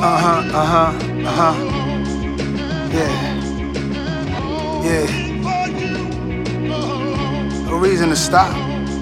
Yeah. No reason to stop.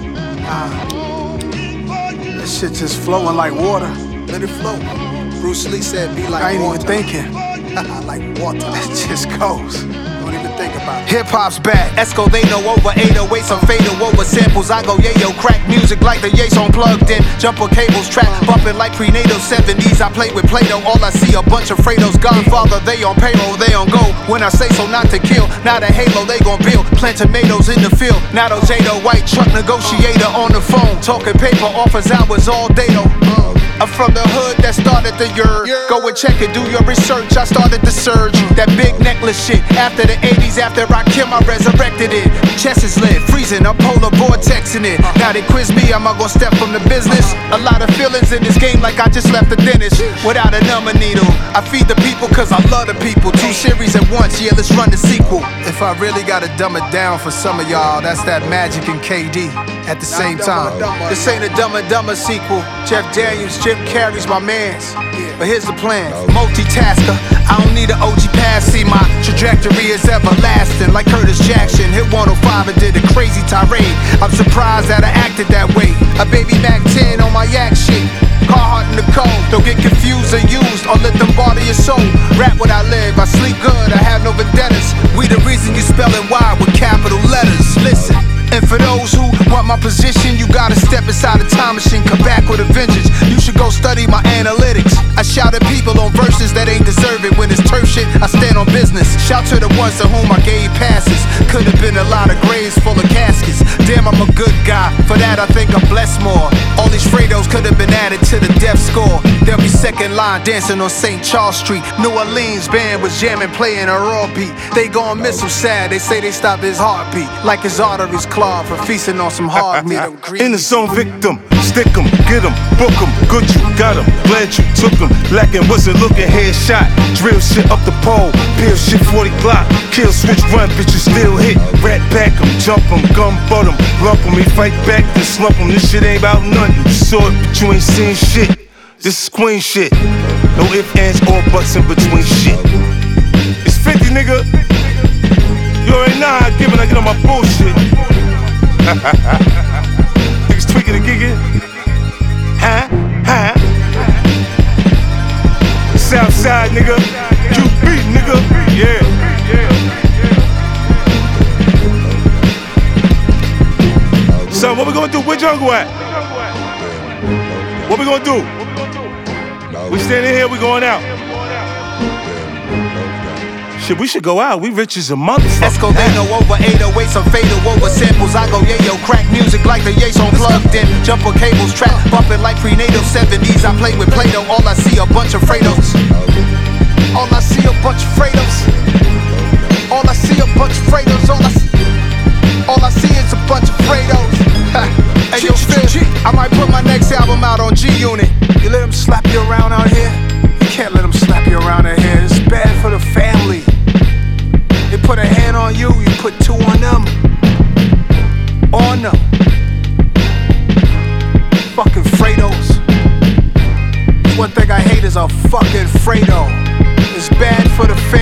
This shit just flowing like water. Let it flow. Bruce Lee said be like water. I ain't even thinking. Like water. It just goes. Don't even think about it. Hip-hop's back. Esco, they know over 808, some fatal over samples. I go yayo, crack music like the Yates on plugged in. Jumper cables, trap bumping like prenatal 70s. I play with Play-Doh, all I see a bunch of Fredos. Godfather, they on payroll, they on go. When I say so, not to kill. Not a halo, they gon' build. Plant tomatoes in the field. Not a Jado, white truck negotiator on the phone. Talking paper, offers hours all day though. I'm from the hood that started the year. Go and check it, do your research. I started the surge. That big necklace shit. After the 80s, after I killed, I resurrected it. Chest is lit, freezing, I'm polar vortexing it. Now they quiz me, am I gonna step from the business? A lot of feelings in this game like I just left the dentist. Without a number needle, I feed the people cause I love the people. 2 series at once, yeah, let's run the sequel. If I really gotta dumb it down for some of y'all, that's that Magic and KD at the same time. This ain't a Dumb and Dumber sequel. Jeff Daniels, Jim Carrey's my mans. But here's the plan. Multitasker, I don't need an OG pass. See, my trajectory is everlasting. Like Curtis Jackson, hit 105 and did a crazy tirade. I'm surprised that I acted that way. A baby Mac 10 on my yak shit. Carhartt in the cold. Don't get confused or used or let them bother your soul. Rap what I live, I sleep good, I have no vendettas. We the reason you spellin' Y with capital letters. Listen. And for those who want my position, you gotta step inside a time machine, come back with a vengeance. You should go study my analytics. I shout at people on verses that ain't deserve it. When it's turf shit, I stand on business. Shout to the ones to whom I gave passes. Could've been a lot of graves full of caskets. Damn, I'm a good guy. For that, I think I'm blessed more. All these Fredos could've been added to the death score. They'll be second line dancing on St. Charles Street. New Orleans band was jamming, playing a raw beat. They gon' miss him sad. They say they stopped his heartbeat. Like his arteries clogged for feasting on some hard meat. In the zone, victim, stick 'em, get 'em, book 'em, good you got 'em, glad you took 'em, lacking wasn't looking, headshot, drill shit up the pole, peel shit 40 Glock, kill switch run, bitches still hit, rat pack 'em, jump 'em, gun butt 'em, lump 'em, he fight back, then slump 'em, this shit ain't about nothing, you saw it, but you ain't seen shit, this is queen shit, no ifs, ands, or buts in between shit, it's 50 nigga, you already know how I give it, I get on my bullshit. Niggas tweaking and gigging. Huh? Southside, nigga. QB, nigga. Yeah. So, what we gonna do? Where Jungle at? What we gonna do? We standing here, we going out. Shit, we should go out. We rich as a motherfucker. Esco, they know over 808, some fatal over samples. I go yayo, crack music like the Yates on plugged in. Jumper cables, trap bumping like prenatal 70s. I play with Play-Doh, all I see a bunch of Fredos. All I see a bunch of Fredos. All I see a bunch of Fredos. All I see is a bunch of Fredos. Hey yo, Phil, I might put my next album out on G-Unit. You let them slap you around out here? You can't let them slap you around out here. It's bad for the family. They put a hand on you, you put 2 on them. On them. Fucking Fredos. One thing I hate is a fucking Fredo. It's bad for the family.